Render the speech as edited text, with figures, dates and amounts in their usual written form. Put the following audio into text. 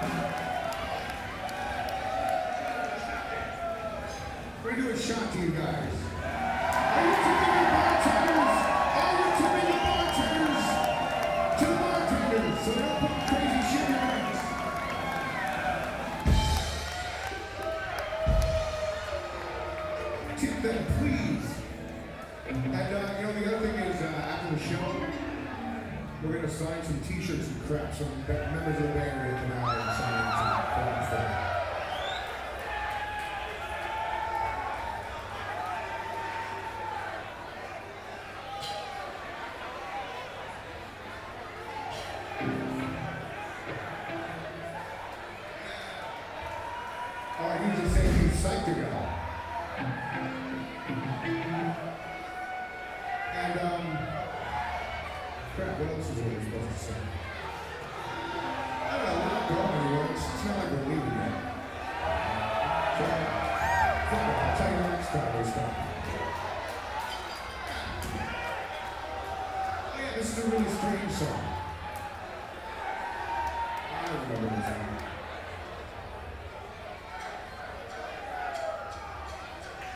We're gonna do a shot to you guys. Are you tipping your bartenders? Are you tipping your bartenders? To the bartenders, so they don't put crazy shit in your drinks. Tip them, please. And the other thing is, after the show, we're gonna sign some t-shirts and crap. Some members of the band are gonna come out and sign some crap stuff. Oh, I need to say he's psyched to go. And, crap, what else is what we're supposed to say? I don't know, we're not going anywhere. It's not like we're leaving yet. So, fuck it, I'll tell you next time we stop. Oh yeah, this is a really strange song.